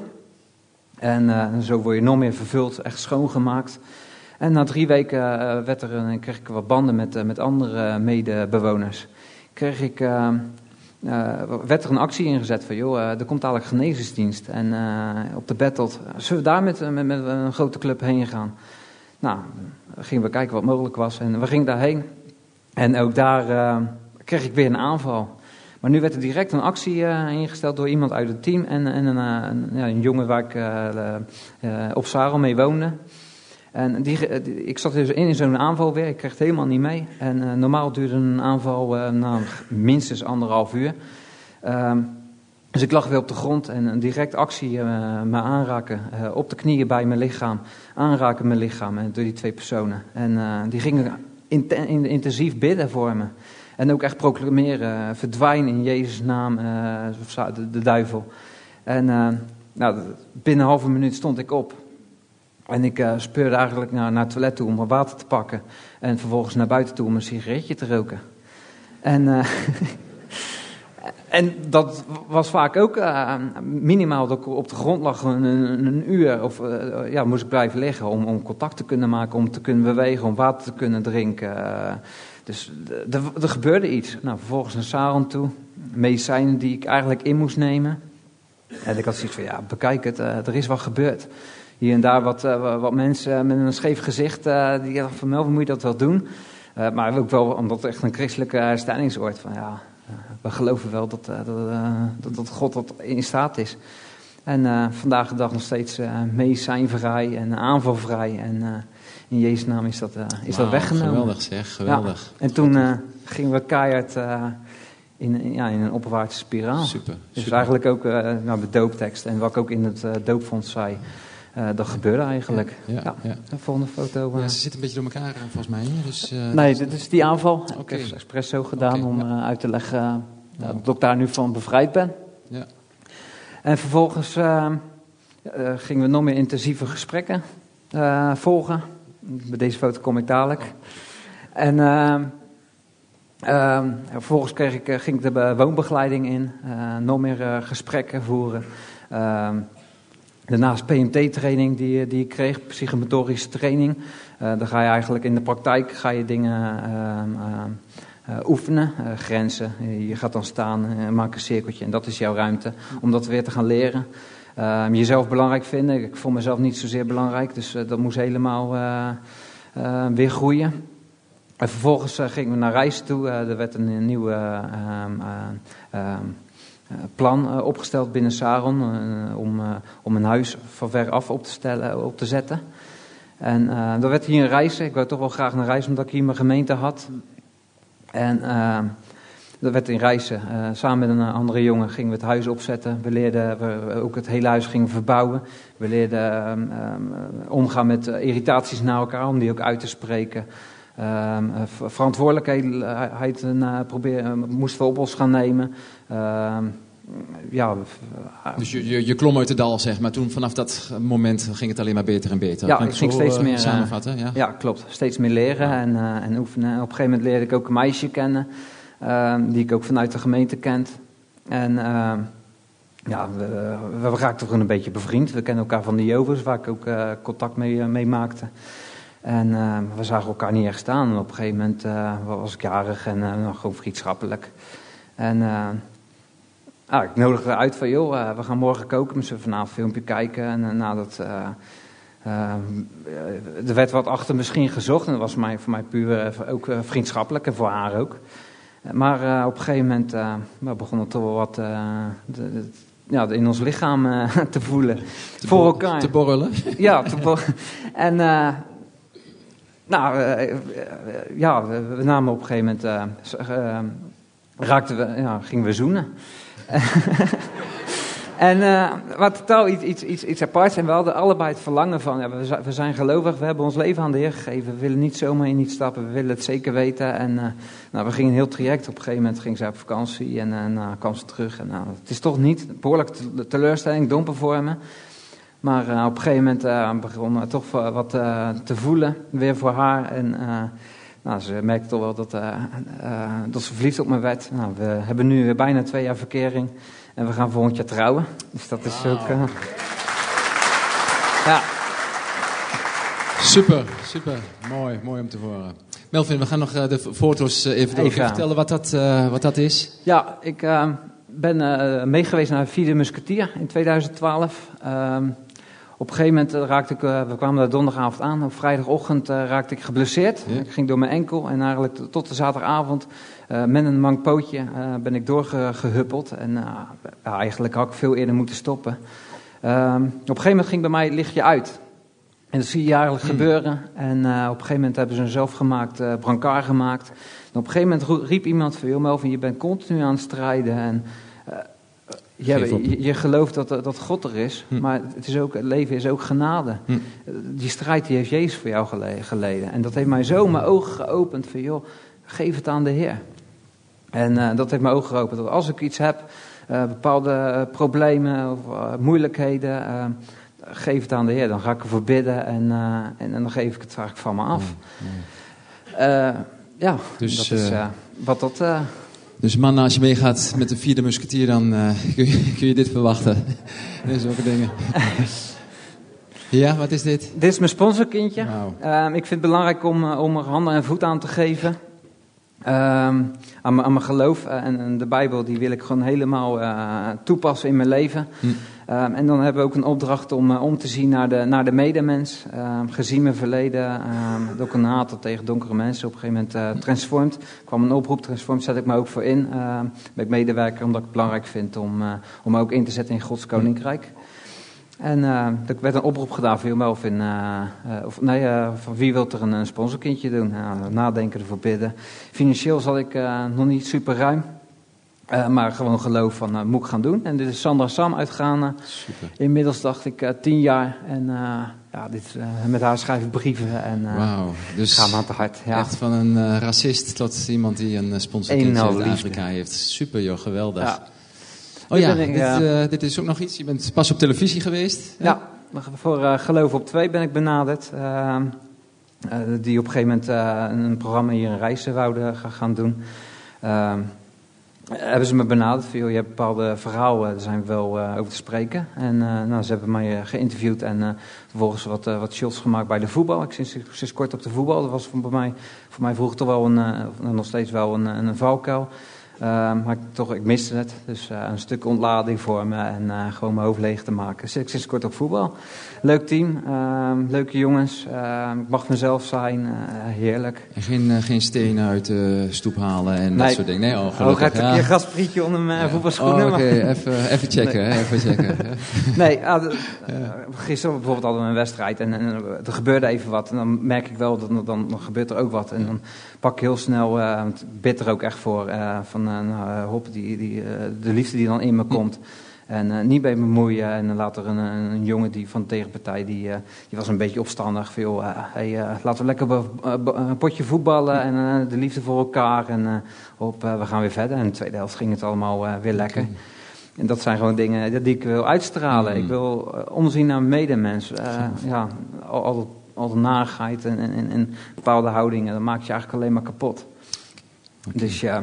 En uh, zo word je nog meer vervuld, echt schoongemaakt. En na drie weken uh, werd er een, kreeg ik wat banden met, uh, met andere medebewoners. Kreeg ik... Uh, Uh, werd er een actie ingezet van, joh, uh, er komt dadelijk genezingsdienst en uh, op de Battled, zullen we daar met, met, met een grote club heen gaan? Nou, gingen we kijken wat mogelijk was en we gingen daarheen en ook daar uh, kreeg ik weer een aanval. Maar nu werd er direct een actie uh, ingesteld door iemand uit het team en, en een, uh, een, ja, een jongen waar ik uh, uh, op Sarel mee woonde. En die, die, ik zat dus in, in zo'n aanval weer, ik kreeg het helemaal niet mee. En uh, normaal duurde een aanval uh, nou, minstens anderhalf uur. Um, dus ik lag weer op de grond en een direct actie uh, me aanraken, uh, op de knieën bij mijn lichaam, aanraken mijn lichaam en door die twee personen. En uh, die gingen in, in, intensief bidden voor me. En ook echt proclameren, verdwijn in Jezus' naam, uh, de, de duivel. En uh, nou, binnen een halve minuut stond ik op. En ik uh, speurde eigenlijk naar, naar het toilet toe om wat water te pakken. En vervolgens naar buiten toe om een sigaretje te roken. En, uh, en dat was vaak ook uh, minimaal dat ik op de grond lag een, een, een uur. Of uh, ja, moest ik blijven liggen om, om contact te kunnen maken, om te kunnen bewegen, om water te kunnen drinken. Uh, dus er gebeurde iets. Nou, vervolgens naar Saron toe. Medicijnen die ik eigenlijk in moest nemen. En ik had zoiets van, ja, bekijk het, uh, er is wat gebeurd. Hier en daar wat, uh, wat mensen met een scheef gezicht, uh, die dachten van, Melvin, moet je dat wel doen? Uh, maar ook wel, omdat het echt een christelijke herstellingsoord van, ja, uh, we geloven wel dat, uh, dat, uh, dat, dat God dat in staat is. En uh, vandaag de dag nog steeds uh, medicijnvrij en aanvalvrij. En uh, in Jezus' naam is dat, uh, is wow, dat weggenomen. Geweldig zeg, geweldig. Ja. En toen uh, gingen we keihard uh, in, ja, in een opwaartse spiraal. Super. Dus super. eigenlijk ook uh, nou, de dooptekst en wat ik ook in het uh, doopfonds zei. Uh, dat gebeurde eigenlijk. Ja, ja, ja. Ja. De volgende foto. Uh... Ja, ze zitten een beetje door elkaar uh, volgens mij. Dus, uh, nee, dit is die aanval. Okay. Ik heb het expres zo gedaan okay, om ja. uh, uit te leggen uh, ja. dat ik daar nu van bevrijd ben. Ja. En vervolgens uh, uh, gingen we nog meer intensieve gesprekken uh, volgen. Bij deze foto kom ik dadelijk. En uh, uh, vervolgens kreeg ik, uh, ging ik de woonbegeleiding in. Uh, nog meer uh, gesprekken voeren. Uh, Daarnaast P M T-training die, die ik kreeg, psychomotorische training. Uh, dan ga je eigenlijk in de praktijk ga je dingen uh, uh, uh, oefenen, uh, grenzen. Je gaat dan staan en uh, maak een cirkeltje en dat is jouw ruimte om dat weer te gaan leren. Uh, jezelf belangrijk vinden. Ik vond mezelf niet zozeer belangrijk, dus uh, dat moest helemaal uh, uh, weer groeien. En vervolgens uh, gingen we naar reizen toe. Uh, er werd een, een nieuwe uh, uh, uh, uh, plan uh, opgesteld binnen Saron uh, om, uh, om een huis van ver af op te, stellen, op te zetten. En uh, er werd hier een reis. Ik wou toch wel graag een reis omdat ik hier mijn gemeente had. En uh, er werd in reizen. Uh, samen met een andere jongen gingen we het huis opzetten. We leerden we, ook het hele huis gingen verbouwen. We leerden um, um, omgaan met uh, irritaties naar elkaar, om die ook uit te spreken. Um, verantwoordelijkheid uh, proberen, uh, moesten we op ons gaan nemen. Uh, ja, uh, dus je, je, je klom uit het dal, zeg maar. Toen vanaf dat moment ging het alleen maar beter en beter. Ja, ik ging zo, steeds uh, meer samenvatten. Ja? ja, klopt. Steeds meer leren ja. en, uh, en oefenen. En op een gegeven moment leerde ik ook een meisje kennen, uh, die ik ook vanuit de gemeente kent. En uh, ja, we, we raakten gewoon een beetje bevriend. We kennen elkaar van de Jovers, waar ik ook uh, contact mee, uh, mee maakte. En uh, we zagen elkaar niet echt staan. En op een gegeven moment uh, was ik jarig en uh, nou, gewoon vriendschappelijk. En uh, ah, ik nodigde uit van, joh, uh, we gaan morgen koken. We zullen vanavond een filmpje kijken. En uh, nou, dat, uh, uh, er werd wat achter misschien gezocht. En dat was voor mij, voor mij puur uh, ook uh, vriendschappelijk en voor haar ook. Maar uh, op een gegeven moment uh, begon het toch wel wat uh, de, de, ja, in ons lichaam uh, te voelen. Te voor bo- elkaar. Te borrelen. Ja, te borrelen. En... Uh, Nou, uh, uh, ja, we, we namen op een gegeven moment, uh, uh, raakten we, ja, gingen we zoenen. en uh, wat totaal iets, iets, iets, iets aparts. En we hadden allebei het verlangen van, ja, we, we zijn gelovig, we hebben ons leven aan de Heer gegeven. We willen niet zomaar in iets stappen, we willen het zeker weten. En uh, nou, we gingen een heel traject. Op een gegeven moment ging zij op vakantie en uh, nou, kwam ze terug. En nou, het is toch niet, behoorlijk teleurstelling, domper voor me. Maar uh, op een gegeven moment uh, begon ik toch wat uh, te voelen, weer voor haar. En uh, nou, ze merkte toch wel dat, uh, uh, dat ze verliefd op me werd. Nou, we hebben nu bijna twee jaar verkering en we gaan volgend jaar trouwen. Dus dat is wow. ook... Uh, ja. Super, super. Mooi, mooi om te horen. Melvin, we gaan nog uh, de foto's uh, even door. Kun je vertellen wat dat, uh, wat dat is? Ja, ik uh, ben uh, meegeweest naar Vierde Musketier in tweeduizend twaalf. Um, Op op een gegeven moment uh, raakte ik, uh, we kwamen daar donderdagavond aan. Op vrijdagochtend uh, raakte ik geblesseerd. Ja. Ik ging door mijn enkel en eigenlijk t- tot de zaterdagavond uh, met een mank pootje uh, ben ik doorgehuppeld. En uh, ja, eigenlijk had ik veel eerder moeten stoppen. Uh, op een gegeven moment ging bij mij het lichtje uit. En dat zie je jaarlijks hmm. gebeuren. En uh, op een gegeven moment hebben ze een zelfgemaakt uh, brancard gemaakt. En op een gegeven moment riep iemand van, joh Melvin, je bent continu aan het strijden. En uh, ja, je, je gelooft dat, dat God er is, hmm. maar het, is ook, het leven is ook genade. Hmm. Die strijd die heeft Jezus voor jou geleden. En dat heeft mij zo mijn ogen geopend van, joh, geef het aan de Heer. En uh, dat heeft mijn ogen geopend. Dat als ik iets heb, uh, bepaalde uh, problemen of uh, moeilijkheden... Uh, geef het aan de Heer, dan ga ik ervoor bidden en, uh, en, en dan geef ik het eigenlijk van me af. Ja, ja. Uh, ja dus, dat is uh, wat dat... Uh... Dus man, als je meegaat met de vierde musketier, dan uh, kun, je, kun je dit verwachten. En zulke dingen. Ja, wat is dit? Dit is mijn sponsorkindje. Wow. Uh, ik vind het belangrijk om, om er handen en voet aan te geven. Uh, aan, aan mijn geloof. Uh, en, en de Bijbel die wil ik gewoon helemaal uh, toepassen in mijn leven. Hm. Um, en dan hebben we ook een opdracht om uh, om te zien naar de, naar de medemens. Um, gezien mijn verleden, um, ook een haat tegen donkere mensen. Op een gegeven moment uh, Transformed. Er kwam een oproep, Transformed zet ik me ook voor in. Uh, ben ik medewerker omdat ik het belangrijk vind om, uh, om me ook in te zetten in Gods Koninkrijk. En uh, er werd een oproep gedaan voor Melvin. Uh, uh, of, nee, uh, van wie wil er een, een sponsorkindje doen? Uh, nadenken, ervoor bidden. Financieel zat ik uh, nog niet super ruim. Uh, maar gewoon geloof van, uh, moet ik gaan doen. En dit is Sandra Sam uit Ghana. Super. Inmiddels dacht ik uh, tien jaar. En uh, ja, dit, uh, met haar schrijf ik brieven. En uh, wow. Dus ga me aan te hard. Ja. Echt van een uh, racist tot iemand die een sponsorkindje uit Afrika heeft. Super joh, geweldig. Ja. Oh ja, ik, dit, uh, dit is ook nog iets. Je bent pas op televisie geweest. Ja, ja voor uh, Geloof op twee ben ik benaderd. Uh, uh, die op een gegeven moment uh, een programma hier in Rijssen wouden gaan doen. Uh, hebben ze me benaderd van, joh, je hebt bepaalde verhalen, daar zijn we wel uh, over te spreken. En uh, nou, ze hebben mij uh, geïnterviewd en uh, vervolgens wat, uh, wat shots gemaakt bij de voetbal. Ik zit sinds kort op de voetbal. Dat was voor mij, voor mij vroeger toch wel een, uh, nog steeds wel een, een valkuil. Uh, maar ik, toch, ik miste het. Dus uh, een stuk ontlading voor me en uh, gewoon mijn hoofd leeg te maken. Dus ik zit kort op voetbal. Leuk team, uh, leuke jongens. Uh, ik mag mezelf zijn, uh, heerlijk. En geen, uh, geen stenen uit de stoep halen en nee. dat soort dingen? Nee, oh, gelukkig. Oh, gaat een keer gasprietje onder mijn ja. voetbalschoenen. Oh, oké, okay. even, even checken. Nee, hè? Even checken. nee uh, uh, gisteren bijvoorbeeld hadden we een wedstrijd en, en er gebeurde even wat. En dan merk ik wel dat dan, dan gebeurt er ook wat. En dan pak ik heel snel, uh, want ik bid er ook echt voor, uh, van uh, nou, hop, die, die, uh, de liefde die dan in me komt. En uh, niet bij me bemoeien. En dan later een, een, een jongen die van de tegenpartij, die, uh, die was een beetje opstandig. Veel, uh, hey, uh, laten we lekker be- uh, be- een potje voetballen en uh, de liefde voor elkaar. En uh, hop, uh, we gaan weer verder. En in de tweede helft ging het allemaal uh, weer lekker. Okay. En dat zijn gewoon dingen die ik wil uitstralen. Mm. Ik wil uh, omzien naar medemens. Uh, ja, al, al, al de narigheid en, en, en bepaalde houdingen, dat maakt je eigenlijk alleen maar kapot. Okay. Dus ja.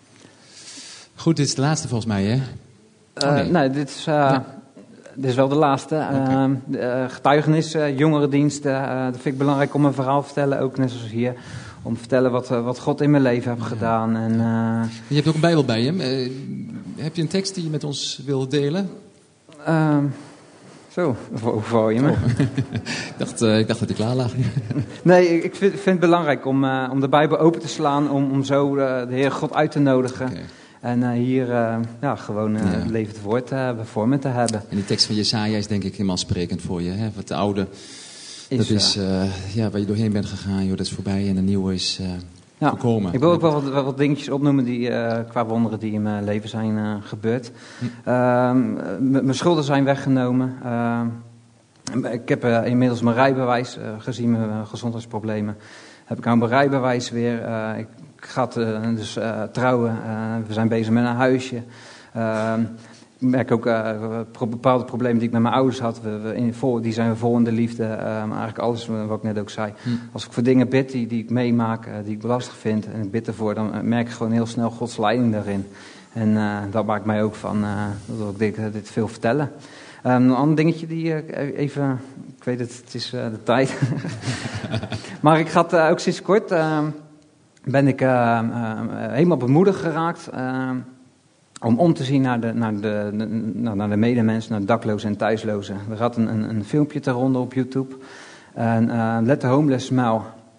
Goed, dit is de laatste volgens mij, hè? Uh, nee. nee, dit is, uh, ja. dit is wel de laatste. Okay. Uh, uh, getuigenis, uh, jongerendiensten. Uh, dat vind ik belangrijk om een verhaal te vertellen, ook net zoals hier. Om te vertellen wat, uh, wat God in mijn leven heeft gedaan. En, uh, je hebt ook een Bijbel bij je. Uh, heb je een tekst die je met ons wil delen? Uh, zo, hoe val je me? Oh. ik, dacht, uh, ik dacht dat ik klaar lag. nee, ik vind, vind het belangrijk om, uh, om de Bijbel open te slaan. Om, om zo uh, de Heer God uit te nodigen. Okay. En uh, hier uh, ja, gewoon uh, ja. levend woord uh, voor me te hebben. En die tekst van Jesaja is denk ik helemaal sprekend voor je. Hè? Wat de oude, is, dat is uh, ja, waar je doorheen bent gegaan, joh, dat is voorbij. En de nieuwe is uh, ja. gekomen. Ik wil ook wel wat, wat dingetjes opnoemen die, uh, qua wonderen die in mijn leven zijn uh, gebeurd. Hm. Uh, m- mijn schulden zijn weggenomen. Uh, ik heb uh, inmiddels mijn rijbewijs, uh, gezien mijn uh, gezondheidsproblemen. Heb ik nou mijn rijbewijs weer. Uh, ik Ik ga uh, dus uh, trouwen. Uh, we zijn bezig met een huisje. Uh, ik merk ook uh, pro- bepaalde problemen die ik met mijn ouders had. We, we in, vol, die zijn we vol in de liefde. Uh, maar eigenlijk alles wat ik net ook zei. Hm. Als ik voor dingen bid die, die ik meemaak, uh, die ik lastig vind. En ik bid ervoor, dan merk ik gewoon heel snel Gods leiding daarin. En uh, dat maakt mij ook van, uh, dat ik dit, uh, dit veel vertellen. Um, een ander dingetje die uh, even... Ik weet het, het is uh, de tijd. maar ik ga het uh, ook sinds kort... Uh, ben ik uh, uh, helemaal bemoedigd geraakt uh, om om te zien naar de, naar de, naar, naar de medemens, naar de daklozen en thuislozen. Er gaat een, een, een filmpje te ronden op YouTube. En, uh, Let the Homeless Smile.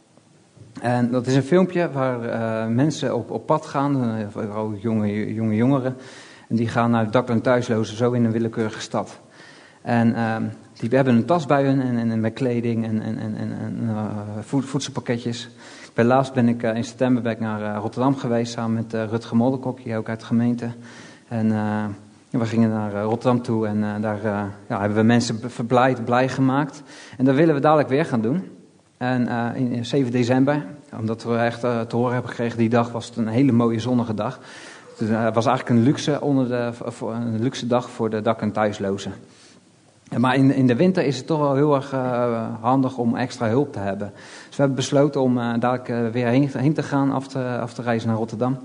En dat is een filmpje waar uh, mensen op, op pad gaan, uh, vooral jonge, jonge jongeren. En die gaan naar de daklozen en thuislozen, zo in een willekeurige stad. En uh, die hebben een tas bij hun en, en, en met kleding en, en, en, en uh, voed, voedselpakketjes. Bij laatst ben ik uh, in september ben ik naar uh, Rotterdam geweest samen met uh, Rutger Molderkok, hier ook uit de gemeente. En uh, we gingen naar uh, Rotterdam toe en uh, daar uh, ja, hebben we mensen verblijd, blij gemaakt. En dat willen we dadelijk weer gaan doen. En uh, in zeven december, omdat we echt uh, te horen hebben gekregen, die dag was het een hele mooie zonnige dag. Dus, uh, het was eigenlijk een luxe, onder de, voor, een luxe dag voor de dak- en thuislozen. Maar in, in de winter is het toch wel heel erg uh, handig om extra hulp te hebben. Dus we hebben besloten om uh, dadelijk uh, weer heen, heen te gaan, af te, af te reizen naar Rotterdam.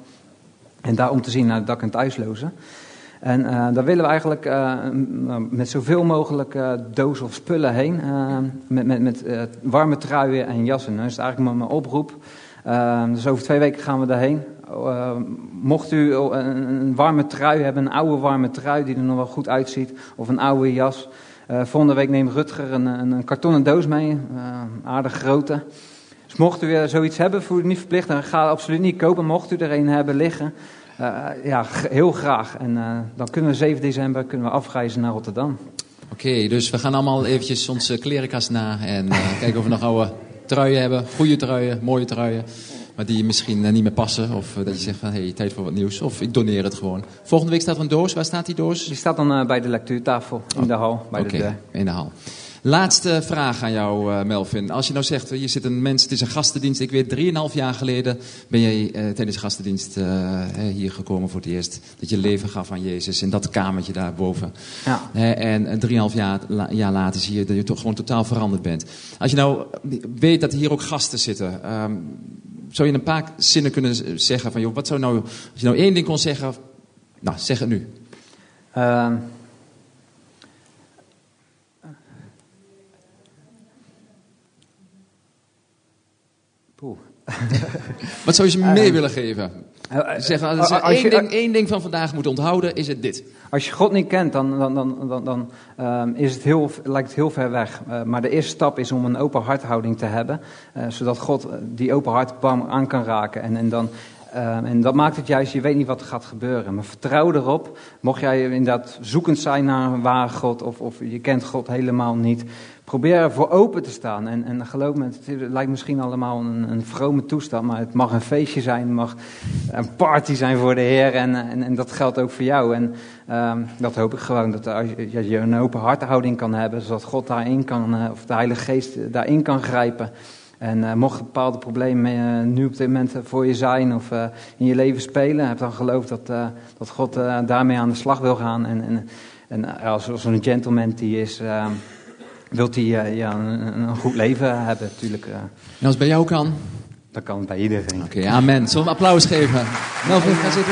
En daar om te zien naar de dak- en thuislozen. En uh, daar willen we eigenlijk uh, met zoveel mogelijk uh, dozen of spullen heen. Uh, met met, met uh, warme truien en jassen. Dat is eigenlijk mijn oproep. Uh, dus over twee weken gaan we daarheen. Uh, mocht u een, een warme trui hebben, een oude warme trui die er nog wel goed uitziet. Of een oude jas. Uh, volgende week neemt Rutger een, een, een kartonnen doos mee. Uh, aardig grote. Dus mocht u uh, zoiets hebben, voel u niet verplicht. En ga absoluut niet kopen. Mocht u er een hebben liggen. Uh, ja, g- heel graag. En uh, dan kunnen we zeven december kunnen we afreizen naar Rotterdam. Oké, okay, dus we gaan allemaal eventjes onze klerenkast na. En uh, kijken of we nog oude truien hebben. Goede truien, mooie truien. Maar die misschien uh, niet meer passen. Of uh, dat je zegt van, hé, hey, tijd voor wat nieuws. Of ik doneer het gewoon. Volgende week staat er een doos. Waar staat die doos? Die staat dan uh, bij de lectuurtafel in oh. de hal. Bij Oké, okay, in de hal. Laatste vraag aan jou, uh, Melvin. Als je nou zegt, hier zit een mens, het is een gastendienst. Ik weet, drieënhalf jaar geleden ben jij uh, tijdens de gastendienst uh, hier gekomen voor het eerst. Dat je leven gaf aan Jezus in dat kamertje daarboven. Ja. Uh, en drieënhalf jaar, la, jaar later zie je dat je toch gewoon totaal veranderd bent. Als je nou weet dat hier ook gasten zitten. Um, zou je een paar zinnen kunnen zeggen van, joh, wat zou nou, als je nou één ding kon zeggen, nou, zeg het nu. Uh... Poeh. Wat zou je ze mee uh, willen geven? Uh, Zeggen, als je één, ding, één ding van vandaag moet onthouden, is het dit. Als je God niet kent, dan, dan, dan, dan, dan um, is het heel, lijkt het heel ver weg. Uh, maar de eerste stap is om een open harthouding te hebben. Uh, zodat God die open hartbam aan kan raken. En, en, dan, uh, en dat maakt het juist, je weet niet wat er gaat gebeuren. Maar vertrouw erop. Mocht jij inderdaad zoekend zijn naar een ware God. Of, of je kent God helemaal niet. Probeer ervoor open te staan. En, en geloof me, het lijkt misschien allemaal een, een vrome toestand. Maar het mag een feestje zijn. Het mag een party zijn voor de Heer. En, en, en dat geldt ook voor jou. En um, dat hoop ik gewoon. Dat als je, je een open harthouding kan hebben. Zodat God daarin kan, uh, of de Heilige Geest daarin kan grijpen. En uh, mocht bepaalde problemen uh, nu op dit moment voor je zijn. Of uh, in je leven spelen. Heb dan geloof dat, uh, dat God uh, daarmee aan de slag wil gaan. En, en, en uh, als, als een gentleman die is... Uh, Wilt hij uh, ja, een, een goed leven hebben, natuurlijk. Uh. En als het bij jou kan? Dat kan bij iedereen. Oké, okay, amen. Zullen we een applaus geven? Melvin, ga zitten.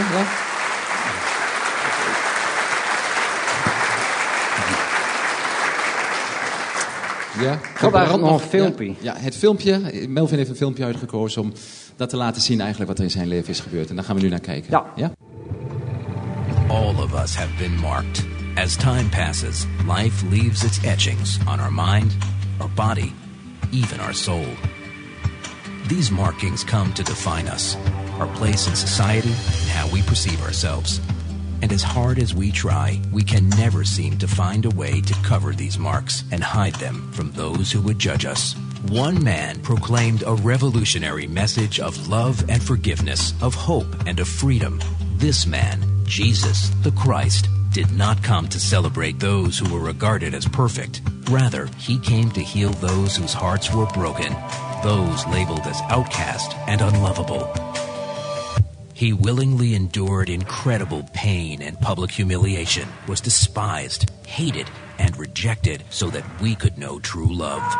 Ja? Ja? Ik had eigenlijk nog een filmpje. Ja, ja, het filmpje. Melvin heeft een filmpje uitgekozen om dat te laten zien eigenlijk wat er in zijn leven is gebeurd. En daar gaan we nu naar kijken. Ja. Ja? All of us have been marked. As time passes, life leaves its etchings on our mind, our body, even our soul. These markings come to define us, our place in society, and how we perceive ourselves. And as hard as we try, we can never seem to find a way to cover these marks and hide them from those who would judge us. One man proclaimed a revolutionary message of love and forgiveness, of hope and of freedom. This man, Jesus the Christ, did not come to celebrate those who were regarded as perfect. Rather, he came to heal those whose hearts were broken, those labeled as outcast and unlovable. He willingly endured incredible pain and public humiliation, was despised, hated, and rejected so that we could know true love.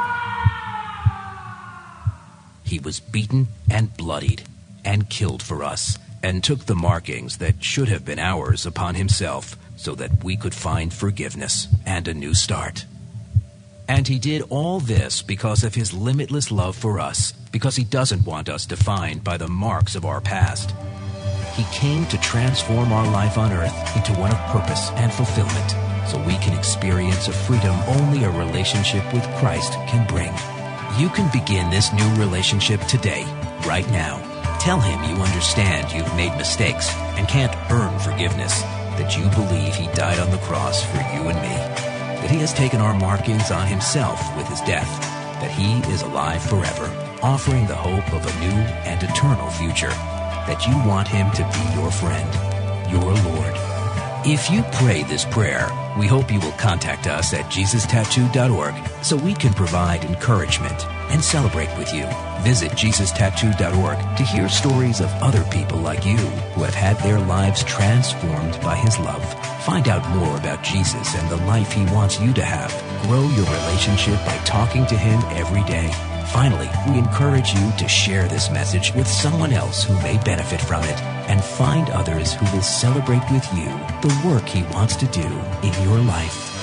He was beaten and bloodied and killed for us, and took the markings that should have been ours upon himself, so that we could find forgiveness and a new start. And he did all this because of his limitless love for us, because he doesn't want us defined by the marks of our past. He came to transform our life on earth into one of purpose and fulfillment, so we can experience a freedom only a relationship with Christ can bring. You can begin this new relationship today, right now. Tell him you understand you've made mistakes and can't earn forgiveness, that you believe he died on the cross for you and me, that he has taken our markings on himself with his death, that he is alive forever, offering the hope of a new and eternal future, that you want him to be your friend, your Lord. If you pray this prayer, we hope you will contact us at jesus tattoo dot org so we can provide encouragement and celebrate with you. Visit jesus tattoo dot org to hear stories of other people like you who have had their lives transformed by his love. Find out more about Jesus and the life he wants you to have. Grow your relationship by talking to him every day. Finally, we encourage you to share this message with someone else who may benefit from it, and find others who will celebrate with you the work he wants to do in your life.